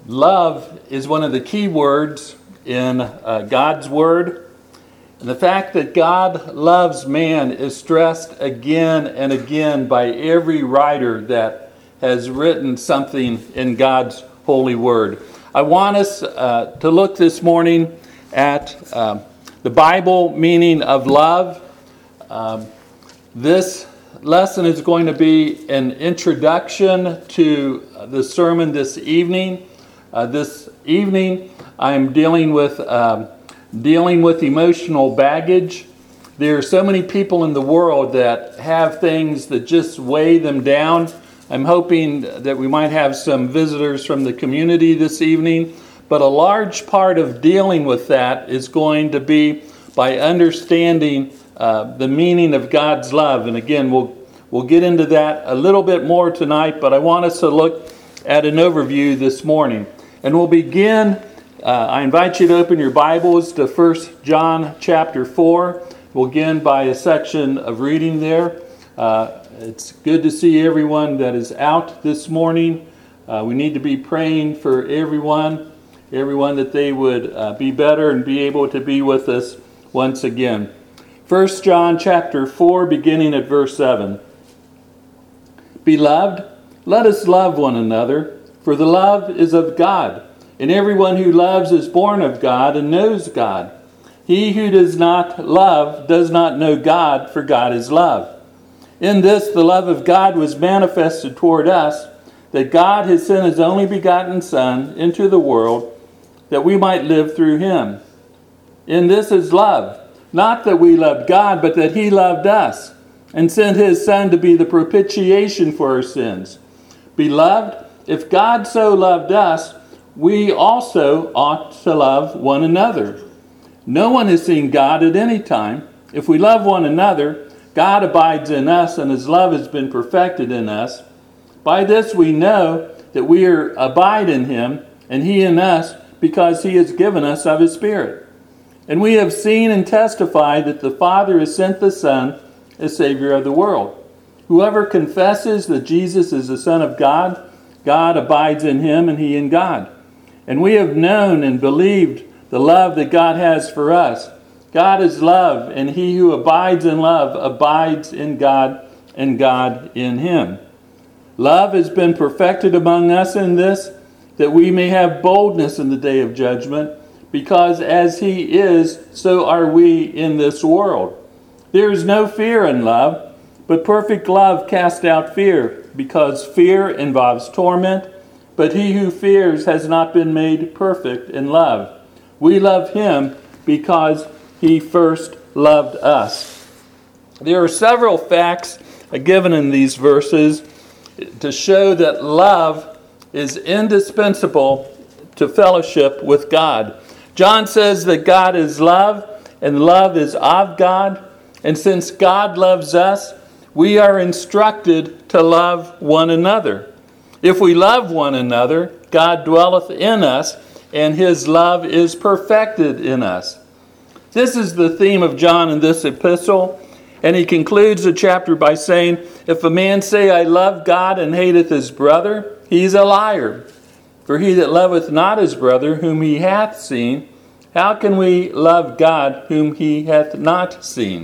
Love is one of the key words in God's Word. And the fact that God loves man is stressed again and again by every writer that has written something in God's holy Word. I want us to look this morning at the Bible meaning of love. This lesson is going to be an introduction to the sermon this evening. This evening, I'm dealing with emotional baggage. There are so many people in the world that have things that just weigh them down. I'm hoping that we might have some visitors from the community this evening, but a large part of dealing with that is going to be by understanding the meaning of God's love. And again, we'll get into that a little bit more tonight, but I want us to look at an overview this morning. And we'll begin, I invite you to open your Bibles to 1 John chapter 4. We'll begin by a section of reading there. It's good to see everyone that is out this morning. We need to be praying for everyone that they would be better and be able to be with us once again. 1 John chapter 4, beginning at verse 7. Beloved, let us love one another, for the love is of God, and everyone who loves is born of God and knows God. He who does not love does not know God, for God is love. In this the love of God was manifested toward us, that God has sent his only begotten Son into the world, that we might live through him. In this is love, not that we loved God, but that he loved us, and sent his Son to be the propitiation for our sins. Beloved, if God so loved us, we also ought to love one another. No one has seen God at any time. If we love one another, God abides in us, and his love has been perfected in us. By this we know that we abide in him, and he in us, because he has given us of his Spirit. And we have seen and testified that the Father has sent the Son as Savior of the world. Whoever confesses that Jesus is the Son of God, God abides in him and he in God. And we have known and believed the love that God has for us. God is love, and he who abides in love abides in God, and God in him. Love has been perfected among us in this, that we may have boldness in the day of judgment, because as he is, so are we in this world. There is no fear in love, but perfect love casts out fear, because fear involves torment, but he who fears has not been made perfect in love. We love him because he first loved us. There are several facts given in these verses to show that love is indispensable to fellowship with God. John says that God is love, and love is of God. And since God loves us, we are instructed to love one another. If we love one another, God dwelleth in us, and his love is perfected in us. This is the theme of John in this epistle, and he concludes the chapter by saying, if a man say, I love God, and hateth his brother, he is a liar. For he that loveth not his brother whom he hath seen, how can we love God whom he hath not seen?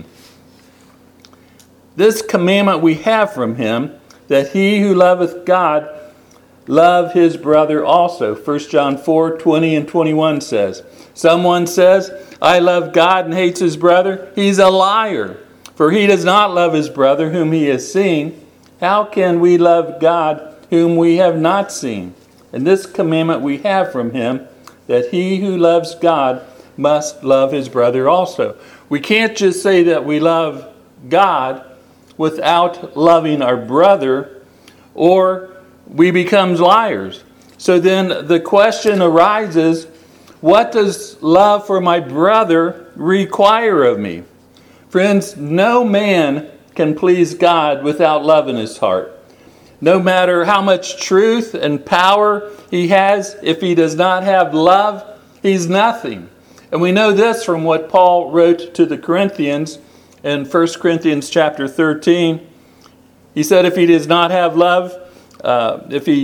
This commandment we have from him, that he who loveth God love his brother also. 1 John 4, 20 and 21 says, someone says, I love God and hates his brother. He's a liar. For he does not love his brother whom he has seen. How can we love God whom we have not seen? And this commandment we have from him, that he who loves God must love his brother also. We can't just say that we love God without loving our brother, or we become liars. So then the question arises, what does love for my brother require of me? Friends, no man can please God without love in his heart. No matter how much truth and power he has, if he does not have love, he's nothing. And we know this from what Paul wrote to the Corinthians in 1 Corinthians chapter 13. He said if he does not have love, if he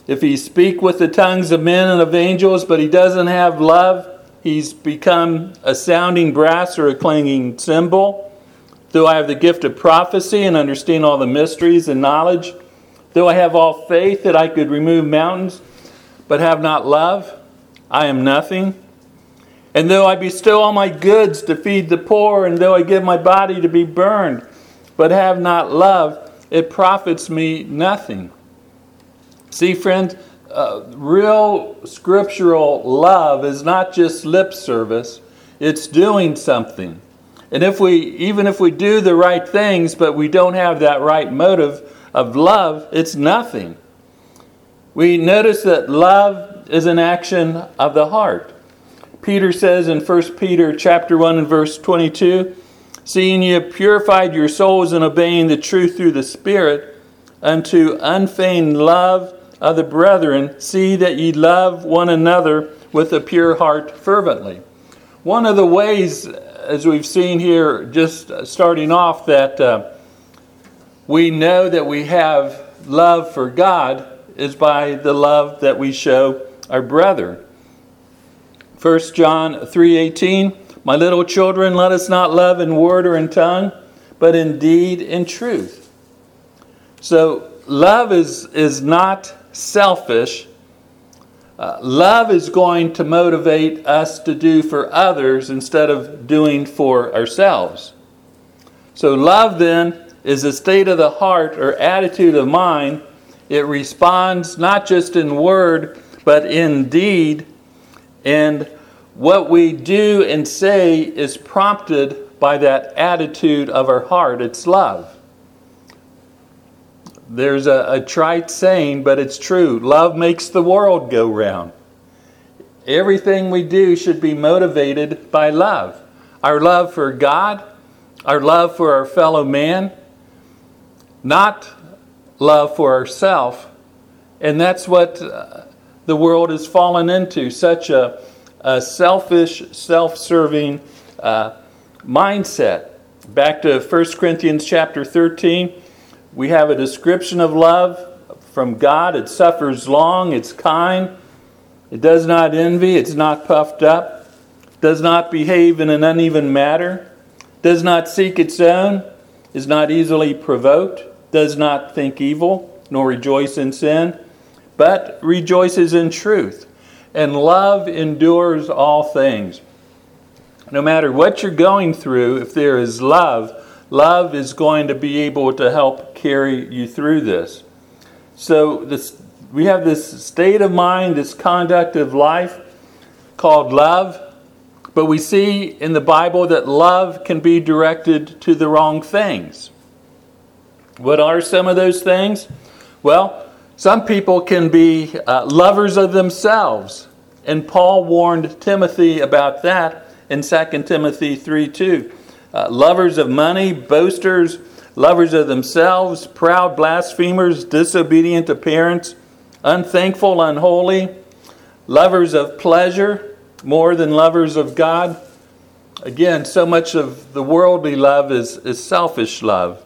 If he speak with the tongues of men and of angels, but he doesn't have love, he's become a sounding brass or a clanging cymbal. Though I have the gift of prophecy and understand all the mysteries and knowledge, though I have all faith that I could remove mountains, but have not love, I am nothing. And though I bestow all my goods to feed the poor, and though I give my body to be burned, but have not love, it profits me nothing. See, friends, real scriptural love is not just lip service, it's doing something. And even if we do the right things, but we don't have that right motive of love, it's nothing. We notice that love is an action of the heart. Peter says in 1 Peter chapter 1 and verse 22, seeing ye have purified your souls in obeying the truth through the Spirit, unto unfeigned love of the brethren, see that ye love one another with a pure heart fervently. One of the ways, as we've seen here, just starting off, that we know that we have love for God is by the love that we show our brethren. 1 John 3:18, my little children, let us not love in word or in tongue, but in deed and truth. So love is not selfish. Love is going to motivate us to do for others instead of doing for ourselves. So love then is a state of the heart or attitude of mind. It responds not just in word, but in deed. And what we do and say is prompted by that attitude of our heart. It's love. There's a trite saying, but it's true. Love makes the world go round. Everything we do should be motivated by love. Our love for God, our love for our fellow man, not love for ourselves. And that's what the world has fallen into, such a selfish, self-serving mindset. Back to 1 Corinthians chapter 13, we have a description of love from God. It suffers long, it's kind, it does not envy, it's not puffed up, does not behave in an uneven manner, does not seek its own, is not easily provoked, does not think evil, nor rejoice in sin, but rejoices in truth. And love endures all things. No matter what you're going through, if there is love, love is going to be able to help carry you through this. So we have this state of mind, this conduct of life called love. But we see in the Bible that love can be directed to the wrong things. What are some of those things? Well, some people can be lovers of themselves. And Paul warned Timothy about that in 2 Timothy 3:2. Lovers of money, boasters, lovers of themselves, proud blasphemers, disobedient to parents, unthankful, unholy, lovers of pleasure more than lovers of God. Again, so much of the worldly love is selfish love.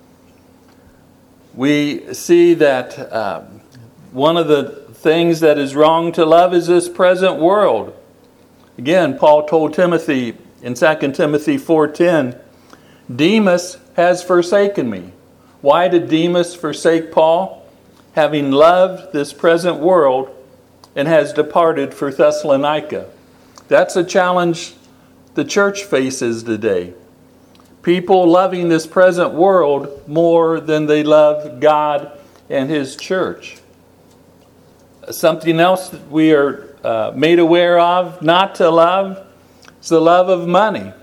We see that one of the things that is wrong to love is this present world. Again, Paul told Timothy in 2 Timothy 4:10, Demas has forsaken me. Why did Demas forsake Paul? Having loved this present world and has departed for Thessalonica. That's a challenge the church faces today. People loving this present world more than they love God and His church. Something else that we are made aware of not to love is the love of money.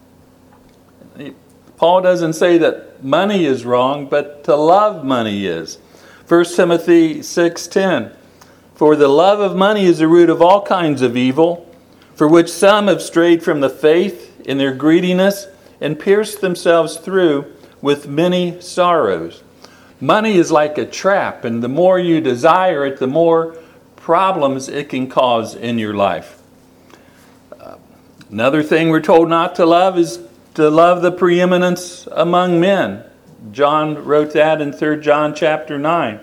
Paul doesn't say that money is wrong, but to love money is. 1 Timothy 6:10, for the love of money is the root of all kinds of evil, for which some have strayed from the faith in their greediness and pierced themselves through with many sorrows. Money is like a trap, and the more you desire it, the more problems it can cause in your life. Another thing we're told not to love is to love the preeminence among men. John wrote that in 3 John chapter 9.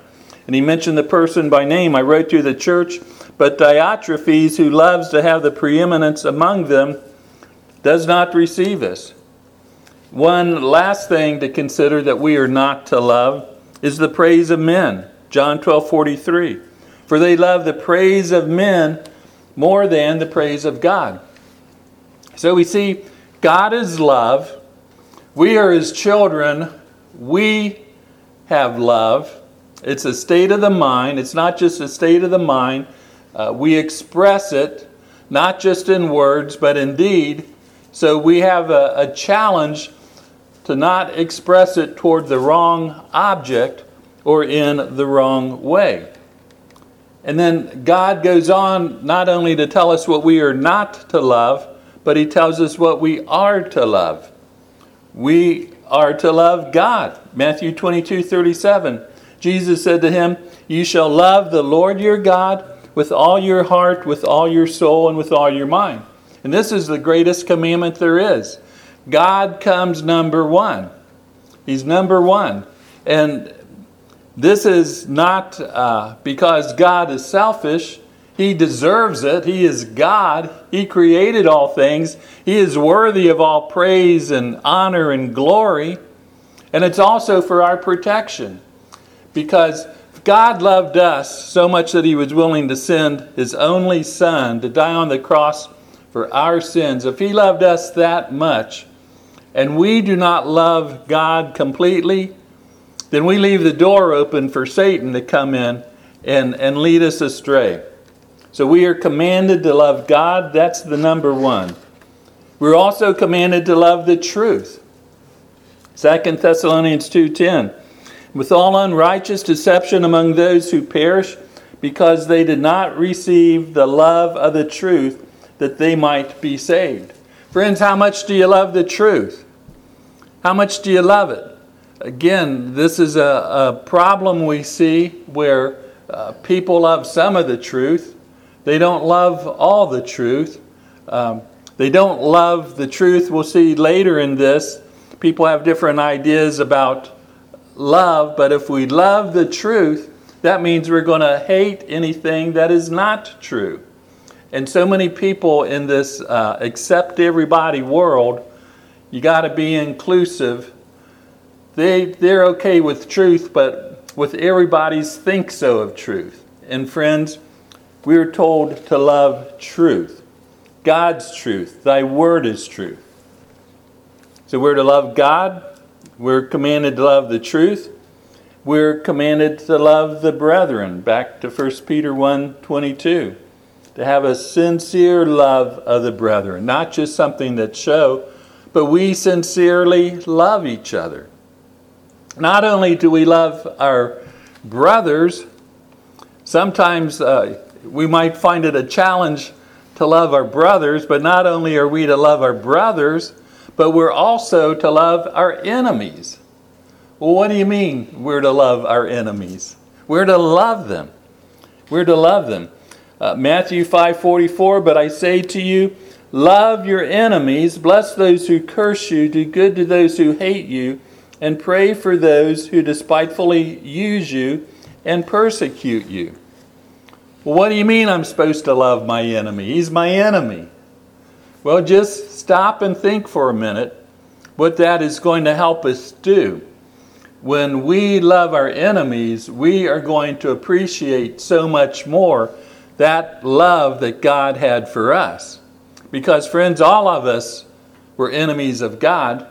And he mentioned the person by name. I wrote to the church, but Diotrephes, who loves to have the preeminence among them, does not receive us. One last thing to consider that we are not to love is the praise of men. John 12:43. For they love the praise of men more than the praise of God. So we see God is love. We are his children. We have love. It's a state of the mind. It's not just a state of the mind. We express it, not just in words, but in deed. So we have a challenge to not express it toward the wrong object or in the wrong way. And then God goes on not only to tell us what we are not to love, but he tells us what we are to love. We are to love God. Matthew 22:37. Jesus said to him, "You shall love the Lord your God with all your heart, with all your soul, and with all your mind." And this is the greatest commandment there is. God comes number one. He's number one. And this is not because God is selfish. He deserves it. He is God. He created all things. He is worthy of all praise and honor and glory. And it's also for our protection. Because God loved us so much that he was willing to send his only Son to die on the cross for our sins. If he loved us that much, and we do not love God completely, then we leave the door open for Satan to come in and lead us astray. So we are commanded to love God. That's the number one. We're also commanded to love the truth. 2 Thessalonians 2:10. With all unrighteous deception among those who perish, because they did not receive the love of the truth, that they might be saved. Friends, how much do you love the truth? How much do you love it? Again, this is a problem we see where people love some of the truth. They don't love all the truth. They don't love the truth. We'll see later in this. People have different ideas about love, but if we love the truth, that means we're going to hate anything that is not true. And so many people in this accept everybody world, you got to be inclusive. They're okay with truth, but with everybody's think so of truth. And friends, we're told to love truth. God's truth. Thy word is truth. So we're to love God. We're commanded to love the truth. We're commanded to love the brethren. Back to 1 Peter 1:22. To have a sincere love of the brethren. Not just something that show, but we sincerely love each other. Not only do we love our brothers, sometimes we might find it a challenge to love our brothers, but not only are we to love our brothers, but we're also to love our enemies. Well, what do you mean we're to love our enemies? We're to love them. We're to love them. Matthew 5:44, but I say to you, love your enemies, bless those who curse you, do good to those who hate you, and pray for those who despitefully use you and persecute you. Well, what do you mean I'm supposed to love my enemy? He's my enemy. Well, just stop and think for a minute what that is going to help us do. When we love our enemies, we are going to appreciate so much more that love that God had for us. Because, friends, all of us were enemies of God.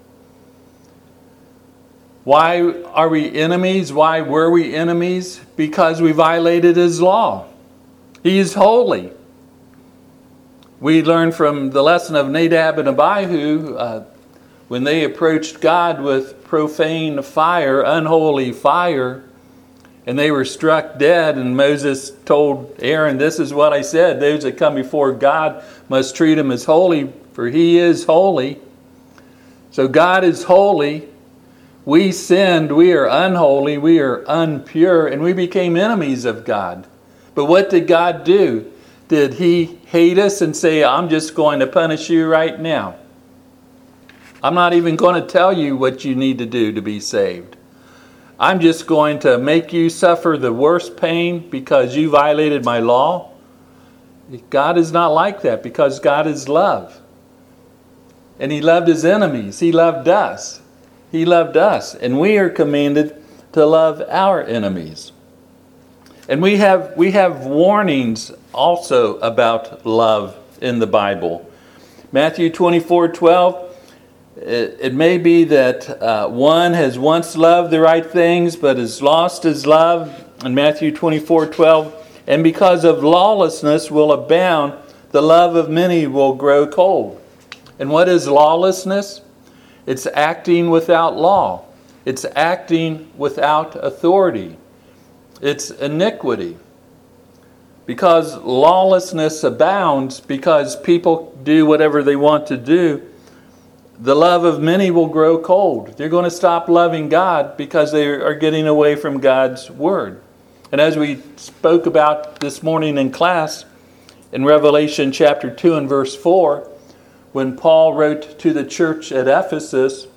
Why are we enemies? Why were we enemies? Because we violated his law. He is holy. We learn from the lesson of Nadab and Abihu, when they approached God with profane fire, unholy fire, and they were struck dead, and Moses told Aaron, this is what I said, those that come before God must treat him as holy, for he is holy. So God is holy. We sinned, we are unholy, we are unpure, and we became enemies of God. But what did God do? Did he hate us and say, I'm just going to punish you right now? I'm not even going to tell you what you need to do to be saved. I'm just going to make you suffer the worst pain because you violated my law. God is not like that, because God is love. And he loved his enemies. He loved us. He loved us. And we are commanded to love our enemies. And we have warnings also about love in the Bible. Matthew 24:12. It may be that one has once loved the right things, but has lost his love. In Matthew 24:12, and because of lawlessness will abound, the love of many will grow cold. And what is lawlessness? It's acting without law. It's acting without authority. It's iniquity. Because lawlessness abounds, because people do whatever they want to do, the love of many will grow cold. They're going to stop loving God because they are getting away from God's word. And as we spoke about this morning in class, in Revelation chapter 2 and verse 4, when Paul wrote to the church at Ephesus,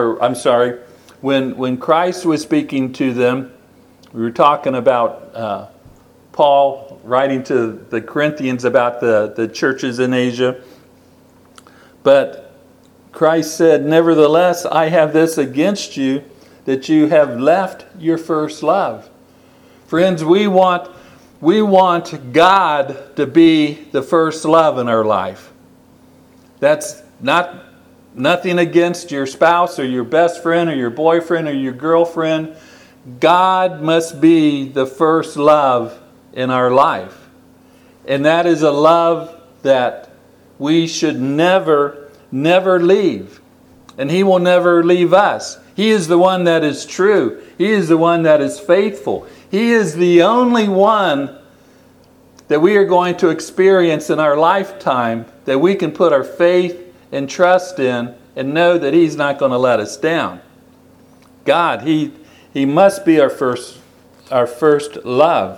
when Christ was speaking to them, we were talking about Paul writing to the Corinthians about the churches in Asia. But Christ said, "Nevertheless, I have this against you, that you have left your first love." Friends, we want God to be the first love in our life. That's nothing against your spouse or your best friend or your boyfriend or your girlfriend. God must be the first love in our life. And that is a love that we should never leave. And he will never leave us. He is the one that is true. He is the one that is faithful. He is the only one that we are going to experience in our lifetime that we can put our faith and trust in and know that he's not going to let us down. God, he must be our first love.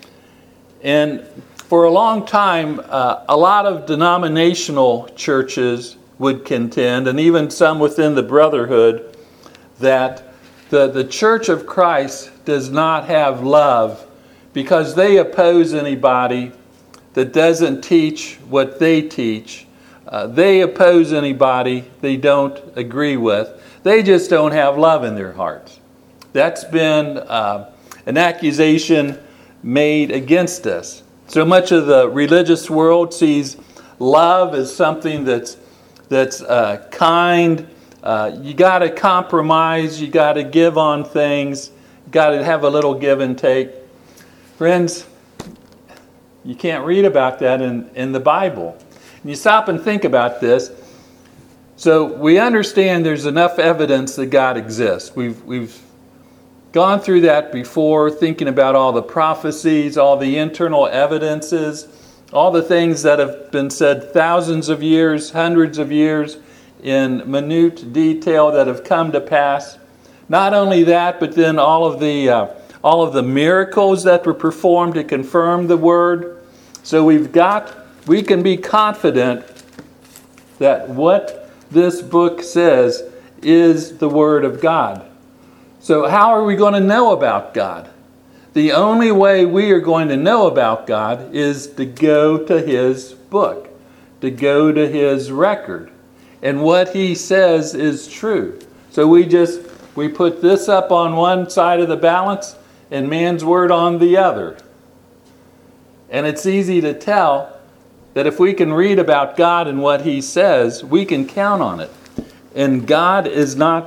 And for a long time, a lot of denominational churches would contend, and even some within the brotherhood, that the Church of Christ does not have love because they oppose anybody that doesn't teach what they teach. They oppose anybody they don't agree with. They just don't have love in their hearts. That's been an accusation made against us. So much of the religious world sees love as something that's kind. You got to compromise. You got to give on things. You got to have a little give and take. Friends, you can't read about that in the Bible. And you stop and think about this. So we understand there's enough evidence that God exists. We've gone through that before, thinking about all the prophecies, all the internal evidences, all the things that have been said thousands of years, hundreds of years, in minute detail that have come to pass. Not only that, but then all of the miracles that were performed to confirm the word. So we can be confident that what this book says is the word of God. So how are we going to know about God? The only way we are going to know about God is to go to his book, to go to his record. And what he says is true. So we put this up on one side of the balance and man's word on the other. And it's easy to tell that if we can read about God and what he says, we can count on it. And God is not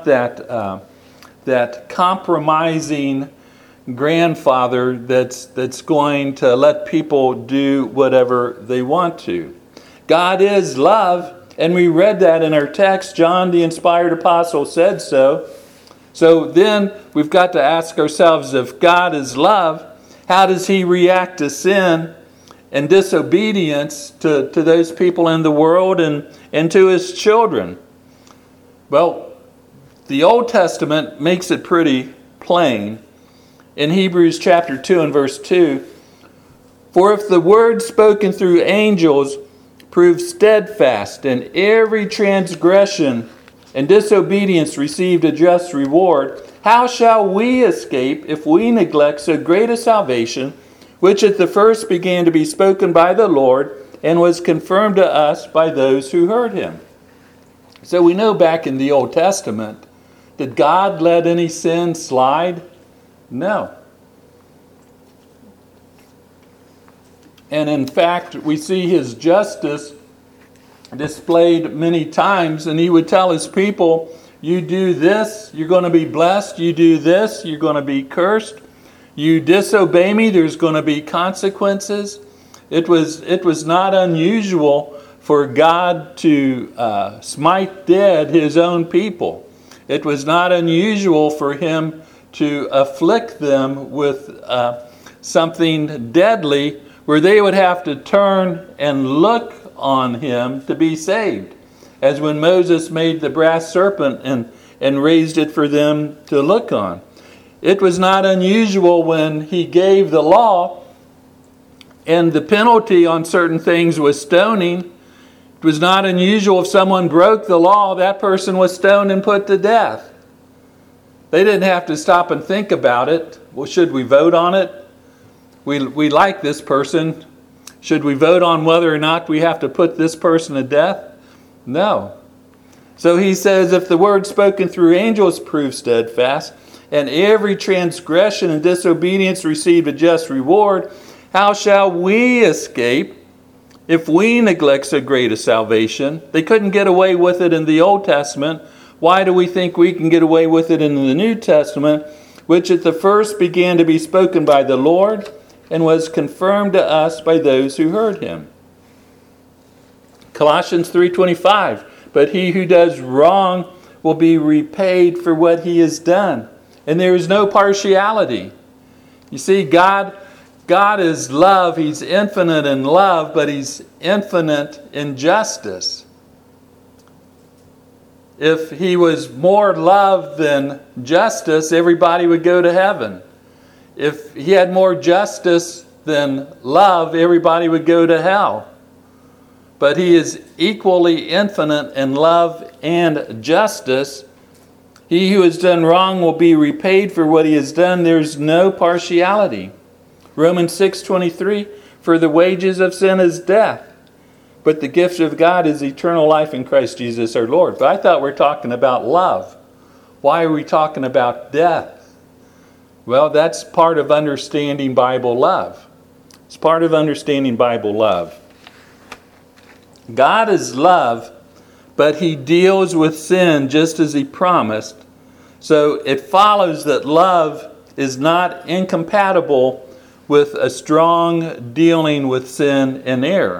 that compromising grandfather that's going to let people do whatever they want to. God is love, and we read that in our text. John, the inspired apostle, said so. So then we've got to ask ourselves, if God is love, how does he react to sin and disobedience to those people in the world and to his children? Well, the Old Testament makes it pretty plain. In Hebrews chapter 2 and verse 2, "For if the word spoken through angels proved steadfast, and every transgression and disobedience received a just reward, how shall we escape if we neglect so great a salvation, which at the first began to be spoken by the Lord and was confirmed to us by those who heard him? So we know back in the Old Testament, did God let any sin slide? No. And in fact, we see his justice displayed many times, and he would tell his people, you do this, you're going to be blessed. You do this, you're going to be cursed. You disobey me, there's going to be consequences. It was not unusual for God to smite dead his own people. It was not unusual for him to afflict them with something deadly where they would have to turn and look on him to be saved. As when Moses made the brass serpent and raised it for them to look on. It was not unusual when he gave the law and the penalty on certain things was stoning. It was not unusual if someone broke the law, that person was stoned and put to death. They didn't have to stop and think about it. Well, should we vote on it? We like this person. Should we vote on whether or not we have to put this person to death? No. So he says, if the word spoken through angels proved steadfast, and every transgression and disobedience received a just reward, how shall we escape if we neglect so great a salvation? They couldn't get away with it in the Old Testament. Why do we think we can get away with it in the New Testament, which at the first began to be spoken by the Lord and was confirmed to us by those who heard him? Colossians 3:25, but he who does wrong will be repaid for what he has done. And there is no partiality. You see, God is love. He's infinite in love, but he's infinite in justice. If he was more love than justice, everybody would go to heaven. If he had more justice than love, everybody would go to hell. But he is equally infinite in love and justice. He who has done wrong will be repaid for what he has done. There's no partiality. Romans 6:23, for the wages of sin is death, but the gift of God is eternal life in Christ Jesus our Lord. But I thought we were talking about love. Why are we talking about death? Well, that's part of understanding Bible love. It's part of understanding Bible love. God is love, but he deals with sin just as he promised. So it follows that love is not incompatible with a strong dealing with sin and error.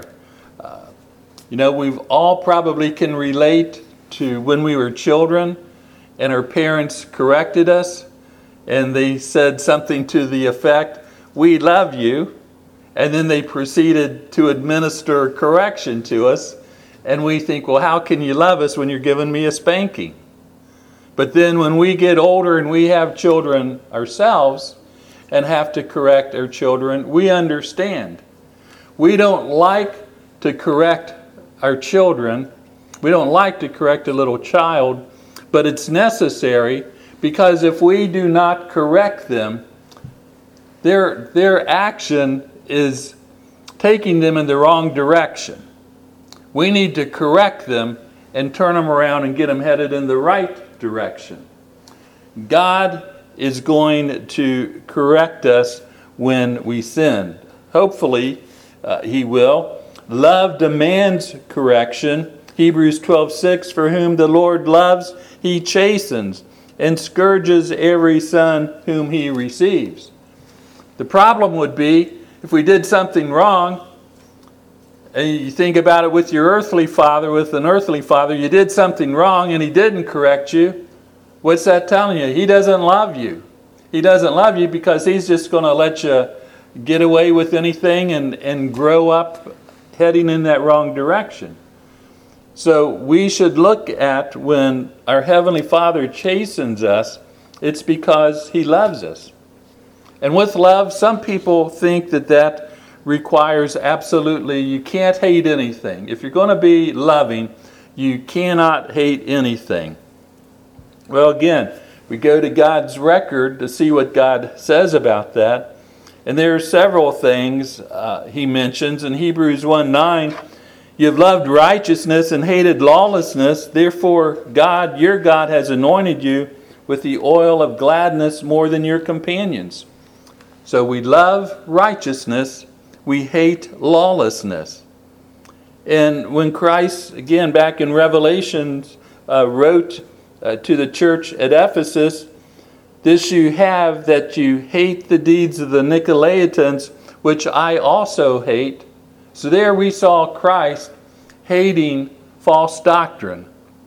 We've all probably can relate to when we were children and our parents corrected us and they said something to the effect, "We love you." And then they proceeded to administer correction to us. And we think, well, how can you love us when you're giving me a spanking? But then when we get older and we have children ourselves and have to correct our children, we understand. We don't like to correct our children. We don't like to correct a little child, but it's necessary because if we do not correct them, their action is taking them in the wrong direction. We need to correct them and turn them around and get them headed in the right direction. God is going to correct us when we sin. Hopefully, he will. Love demands correction. Hebrews 12:6, for whom the Lord loves, he chastens and scourges every son whom he receives. The problem would be if we did something wrong, and you think about it with your earthly father, with an earthly father, you did something wrong and he didn't correct you. What's that telling you? He doesn't love you. He doesn't love you because he's just going to let you get away with anything and grow up heading in that wrong direction. So we should look at when our Heavenly Father chastens us, it's because he loves us. And with love, some people think that requires absolutely, you can't hate anything. If you're going to be loving, you cannot hate anything. Well, again, We go to God's record to see what God says about that. And there are several things he mentions. In Hebrews 1:9, you have loved righteousness and hated lawlessness. Therefore, God, your God, has anointed you with the oil of gladness more than your companions. So we love righteousness. We hate lawlessness. And when Christ, again, back in Revelation, wrote to the church at Ephesus, this you have, that you hate the deeds of the Nicolaitans, which I also hate. So there we saw Christ hating false doctrine.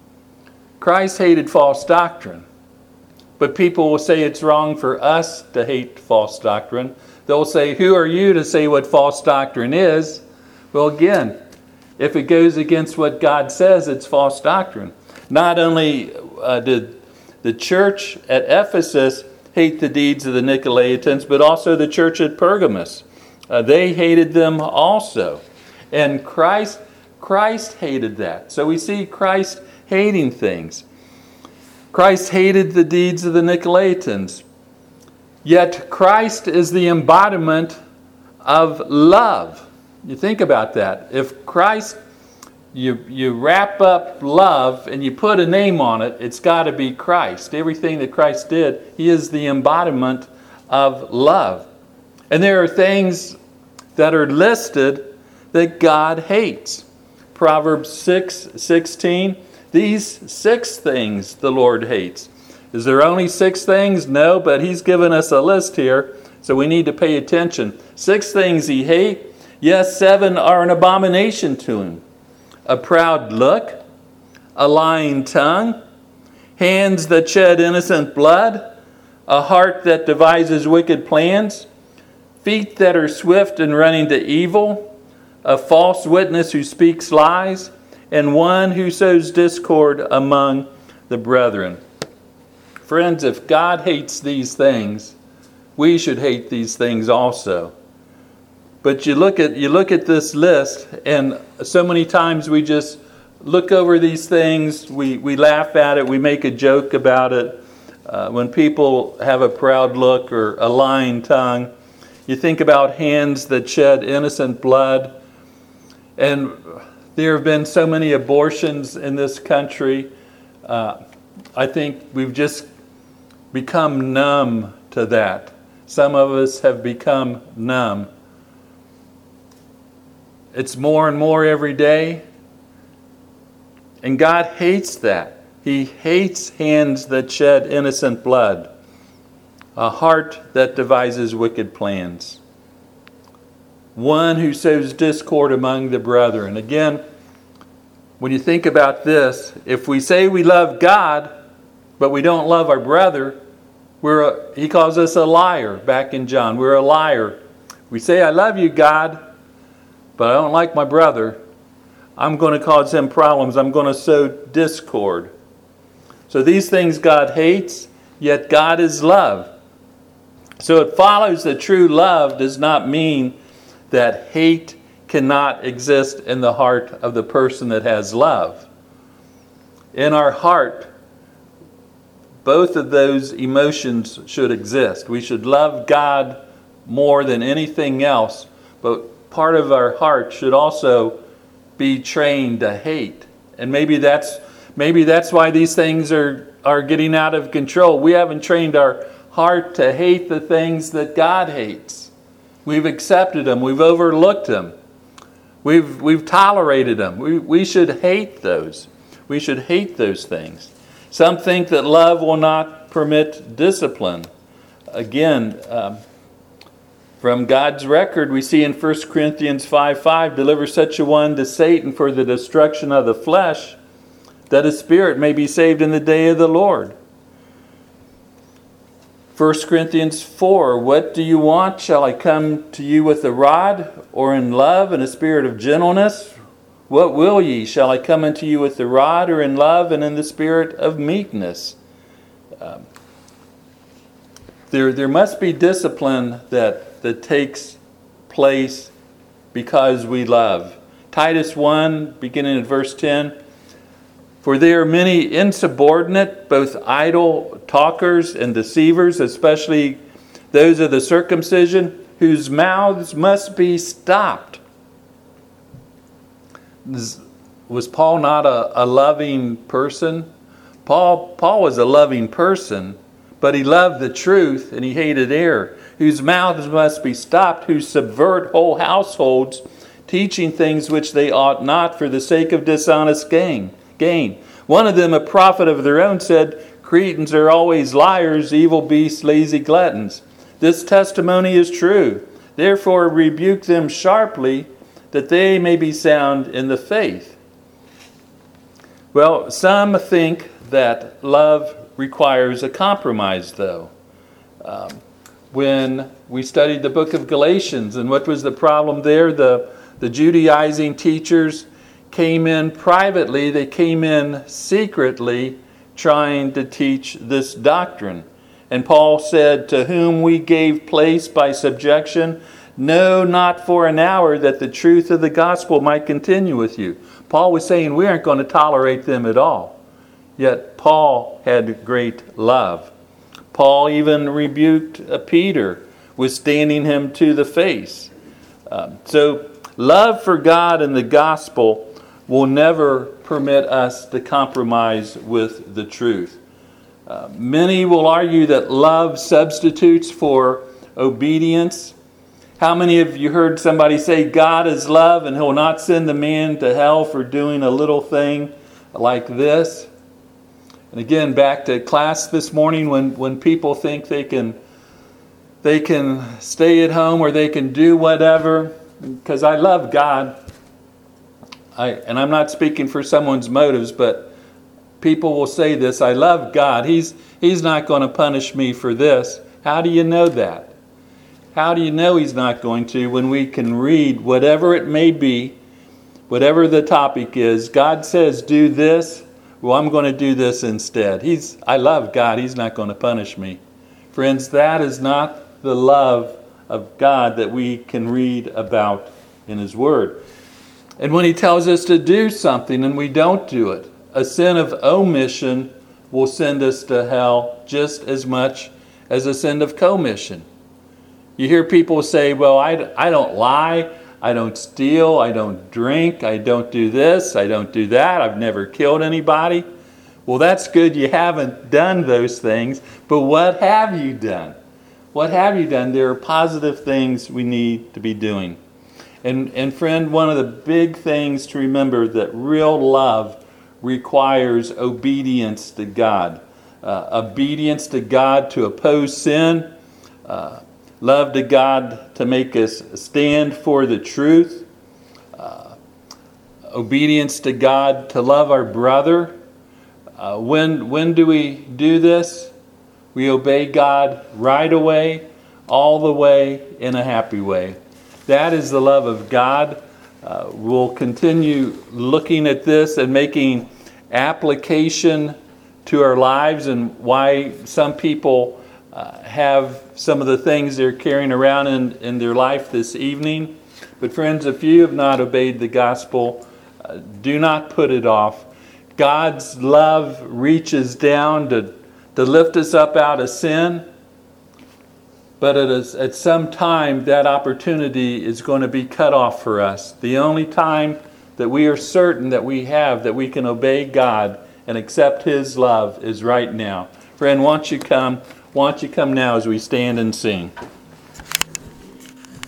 Christ hated false doctrine. But people will say it's wrong for us to hate false doctrine. They'll say, who are you to say what false doctrine is? Well, again, if it goes against what God says, it's false doctrine. Not only did the church at Ephesus hate the deeds of the Nicolaitans, but also the church at Pergamos. They hated them also. And Christ hated that. So we see Christ hating things. Christ hated the deeds of the Nicolaitans. Yet Christ is the embodiment of love. You think about that. If Christ, you wrap up love and you put a name on it, it's got to be Christ. Everything that Christ did, he is the embodiment of love. And there are things that are listed that God hates. Proverbs 6:16, these 6 things the Lord hates. Is there only 6 things? No, but he's given us a list here, so we need to pay attention. 6 things he hates. Yes, 7 are an abomination to him. A proud look, a lying tongue, hands that shed innocent blood, a heart that devises wicked plans, feet that are swift in running to evil, a false witness who speaks lies, and one who sows discord among the brethren. Friends, if God hates these things, we should hate these things also. But you look at this list, and so many times we just look over these things, we laugh at it, we make a joke about it. When people have a proud look or a lying tongue, you think about hands that shed innocent blood. And there have been so many abortions in this country. I think we've just become numb to that. Some of us have become numb. It's more and more every day. And God hates that. He hates hands that shed innocent blood, a heart that devises wicked plans, one who sows discord among the brethren. Again, when you think about this, if we say we love God, but we don't love our brother, he calls us a liar back in John. We're a liar. We say, I love you, God, but I don't like my brother. I'm going to cause him problems. I'm going to sow discord. So these things God hates, yet God is love. So it follows that true love does not mean that hate cannot exist in the heart of the person that has love. In our heart, both of those emotions should exist. We should love God more than anything else, but part of our heart should also be trained to hate. And maybe that's why these things are getting out of control. We haven't trained our heart to hate the things that God hates. We've accepted them. We've overlooked them. We've tolerated them. We should hate those. We should hate those things. Some think that love will not permit discipline. Again, from God's record, we see in 1 Corinthians 5:5, deliver such a one to Satan for the destruction of the flesh, that his spirit may be saved in the day of the Lord. 1 Corinthians 4, what do you want? Shall I come to you with a rod, or in love and a spirit of gentleness? What will ye? Shall I come unto you with the rod, or in love and in the spirit of meekness? There must be discipline that takes place because we love. Titus 1, beginning at verse 10, For there are many insubordinate, both idle talkers and deceivers, especially those of the circumcision, whose mouths must be stopped. Was Paul not a loving person? Paul was a loving person, but he loved the truth and he hated error. Whose mouths must be stopped, who subvert whole households, teaching things which they ought not for the sake of dishonest gain. One of them, a prophet of their own, said, Cretans are always liars, evil beasts, lazy gluttons. This testimony is true. Therefore rebuke them sharply, that they may be sound in the faith. Well, some think that love requires a compromise, though. When we studied the book of Galatians, and what was the problem there? The Judaizing teachers came in privately, they came in secretly trying to teach this doctrine. And Paul said, to whom we gave place by subjection, no, not for an hour, that the truth of the gospel might continue with you. Paul was saying we aren't going to tolerate them at all. Yet Paul had great love. Paul even rebuked Peter, withstanding him to the face. So love for God and the gospel will never permit us to compromise with the truth. Many will argue that love substitutes for obedience. How many of you heard somebody say God is love and he'll not send a man to hell for doing a little thing like this? And again, back to class this morning, when people think they can stay at home or they can do whatever, because I love God. And I'm not speaking for someone's motives, but people will say this, I love God. He's not going to punish me for this. How do you know that? How do you know He's not going to when we can read whatever it may be, whatever the topic is? God says, do this. Well, I'm going to do this instead. I love God. He's not going to punish me. Friends, that is not the love of God that we can read about in His Word. And when He tells us to do something and we don't do it, a sin of omission will send us to hell just as much as a sin of commission. You hear people say, well, I don't lie, I don't steal, I don't drink, I don't do this, I don't do that, I've never killed anybody. Well, that's good you haven't done those things, but what have you done? What have you done? There are positive things we need to be doing. And friend, one of the big things to remember that real love requires obedience to God. Obedience to God to oppose sin. Love to God to make us stand for the truth. Obedience to God to love our brother. When do we do this? We obey God right away, all the way, in a happy way. That is the love of God. We'll continue looking at this and making application to our lives and why some people have some of the things they're carrying around in their life this evening. But friends, if you have not obeyed the gospel, do not put it off. God's love reaches down to lift us up out of sin. But at some time, that opportunity is going to be cut off for us. The only time that we are certain that we can obey God and accept His love is right now. Friend, won't you come now as we stand and sing?